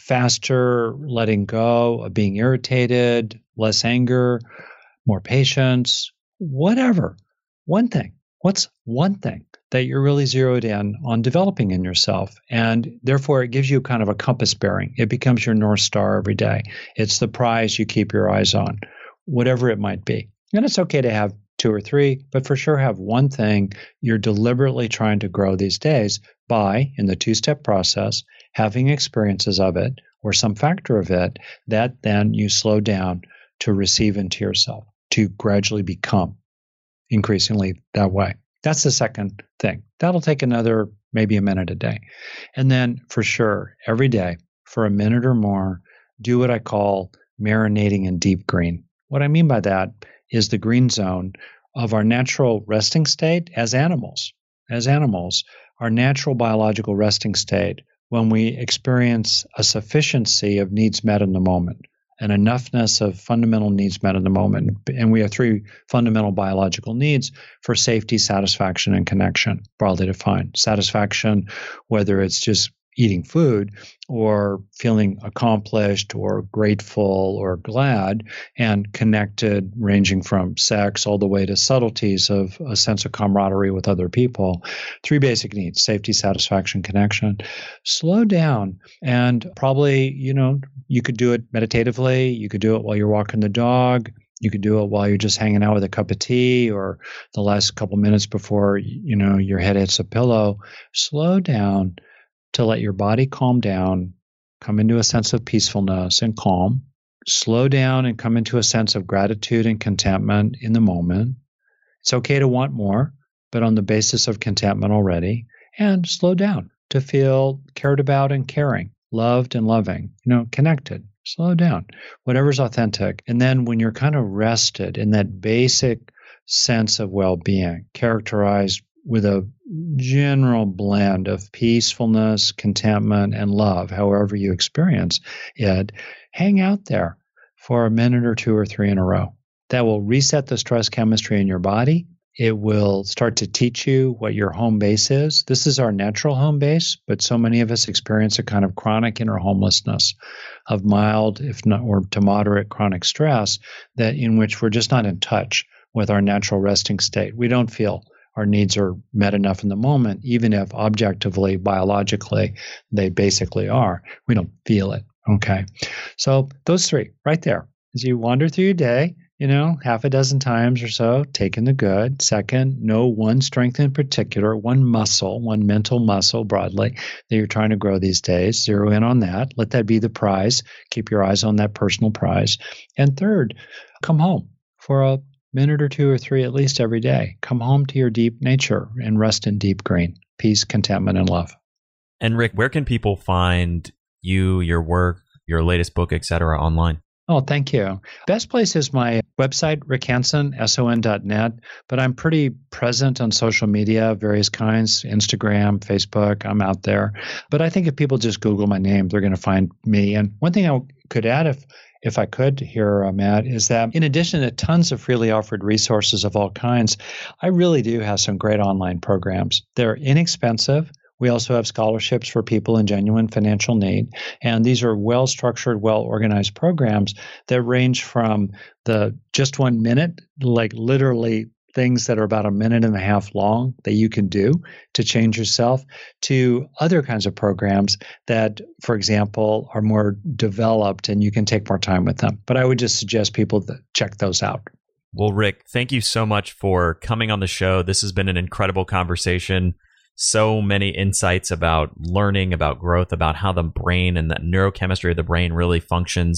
faster letting go of being irritated, less anger, more patience, whatever. One thing. What's one thing that you're really zeroed in on developing in yourself? And therefore, it gives you kind of a compass bearing. It becomes your North Star every day. It's the prize you keep your eyes on, whatever it might be. And it's okay to have 2 or 3, but for sure have one thing you're deliberately trying to grow these days by, in the 2-step process, having experiences of it or some factor of it that then you slow down to receive into yourself, to gradually become increasingly that way. That's the second thing. That'll take another, maybe a minute a day. And then for sure, every day for a minute or more, do what I call marinating in deep green. What I mean by that is the green zone of our natural resting state as animals. As animals, our natural biological resting state when we experience a sufficiency of needs met in the moment, an enoughness of fundamental needs met in the moment. And we have 3 fundamental biological needs for safety, satisfaction, and connection, broadly defined. Satisfaction, whether it's just eating food or feeling accomplished or grateful or glad, and connected, ranging from sex all the way to subtleties of a sense of camaraderie with other people. 3 basic needs: safety, satisfaction, connection. Slow down, and probably, you could do it meditatively. You could do it while you're walking the dog. You could do it while you're just hanging out with a cup of tea, or the last couple minutes before, your head hits a pillow. Slow down to let your body calm down, come into a sense of peacefulness and calm. Slow down and come into a sense of gratitude and contentment in the moment. It's okay to want more, but on the basis of contentment already. And slow down to feel cared about and caring, loved and loving, connected. Slow down, whatever's authentic. And then when you're kind of rested in that basic sense of well-being, characterized with a general blend of peacefulness, contentment, and love, however you experience it, hang out there for a minute or 2 or 3 in a row. That will reset the stress chemistry in your body. It will start to teach you what your home base is. This is our natural home base, but so many of us experience a kind of chronic inner homelessness of mild, if not or to moderate chronic stress, that in which we're just not in touch with our natural resting state. We don't feel our needs are met enough in the moment, even if objectively, biologically, they basically are. We don't feel it, okay? So those 3 right there. As you wander through your day, half a dozen times or so, take in the good. Second, know one strength in particular, one muscle, one mental muscle broadly that you're trying to grow these days. Zero in on that. Let that be the prize. Keep your eyes on that personal prize. And third, come home for a minute or 2 or 3 at least every day. Come home to your deep nature and rest in deep green, peace, contentment, and love. And Rick, where can people find you, your work, your latest book, etc., online? Oh, thank you. Best place is my website, rickhanson, son.net, but I'm pretty present on social media of various kinds, Instagram, Facebook, I'm out there. But I think if people just Google my name, they're going to find me. And one thing I could add, if I could here, Matt, is that in addition to tons of freely offered resources of all kinds, I really do have some great online programs. They're inexpensive. We also have scholarships for people in genuine financial need. And these are well-structured, well-organized programs that range from the just 1 minute, like literally things that are about a minute and a half long that you can do to change yourself, to other kinds of programs that, for example, are more developed and you can take more time with them. But I would just suggest people that check those out. Well, Rick, thank you so much for coming on the show. This has been an incredible conversation. So many insights about learning, about growth, about how the brain and the neurochemistry of the brain really functions.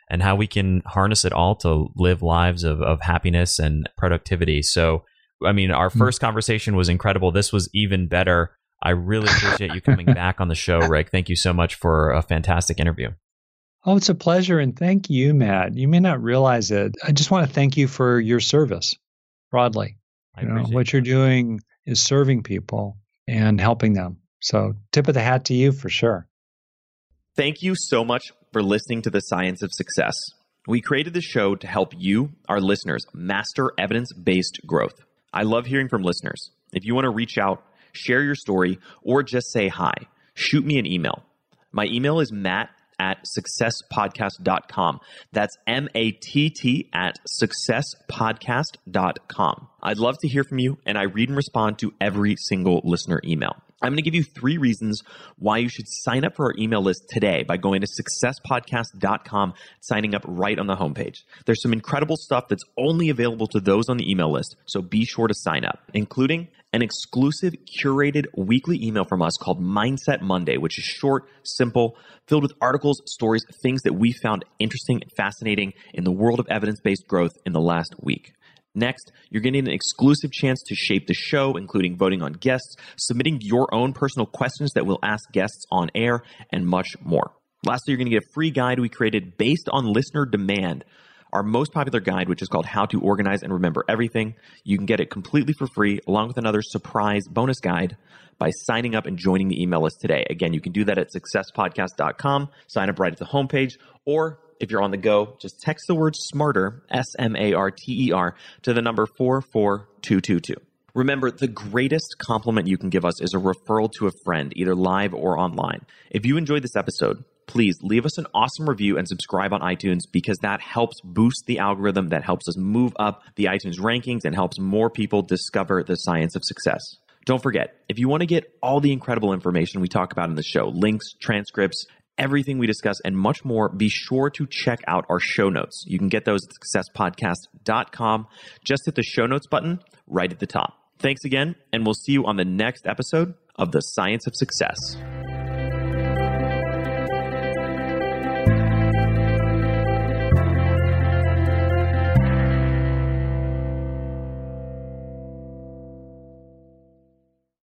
and how we can harness it all to live lives of happiness and productivity. So, I mean, our first conversation was incredible. This was even better. I really appreciate you coming back on the show, Rick. Thank you so much for a fantastic interview. Oh, it's a pleasure. And thank you, Matt. You may not realize it. I just want to thank you for your service broadly. What you're doing is serving people and helping them. So tip of the hat to you for sure. Thank you so much for listening to The Science of Success. We created the show to help you, our listeners, master evidence-based growth. I love hearing from listeners. If you want to reach out, share your story, or just say hi, shoot me an email. My email is matt@successpodcast.com. That's matt@successpodcast.com. I'd love to hear from you, and I read and respond to every single listener email. I'm going to give you 3 reasons why you should sign up for our email list today by going to successpodcast.com, signing up right on the homepage. There's some incredible stuff that's only available to those on the email list, so be sure to sign up, including an exclusive curated weekly email from us called Mindset Monday, which is short, simple, filled with articles, stories, things that we found interesting and fascinating in the world of evidence-based growth in the last week. Next, you're getting an exclusive chance to shape the show, including voting on guests, submitting your own personal questions that we'll ask guests on air, and much more. Lastly, you're going to get a free guide we created based on listener demand, our most popular guide, which is called How to Organize and Remember Everything. You can get it completely for free, along with another surprise bonus guide by signing up and joining the email list today. Again, you can do that at successpodcast.com, sign up right at the homepage, or if you're on the go, just text the word SMARTER, SMARTER, to the number 44222. Remember, the greatest compliment you can give us is a referral to a friend, either live or online. If you enjoyed this episode, please leave us an awesome review and subscribe on iTunes, because that helps boost the algorithm, that helps us move up the iTunes rankings and helps more people discover the science of success. Don't forget, if you want to get all the incredible information we talk about in the show, links, transcripts, everything we discuss, and much more, be sure to check out our show notes. You can get those at successpodcast.com. Just hit the show notes button right at the top. Thanks again, and we'll see you on the next episode of The Science of Success.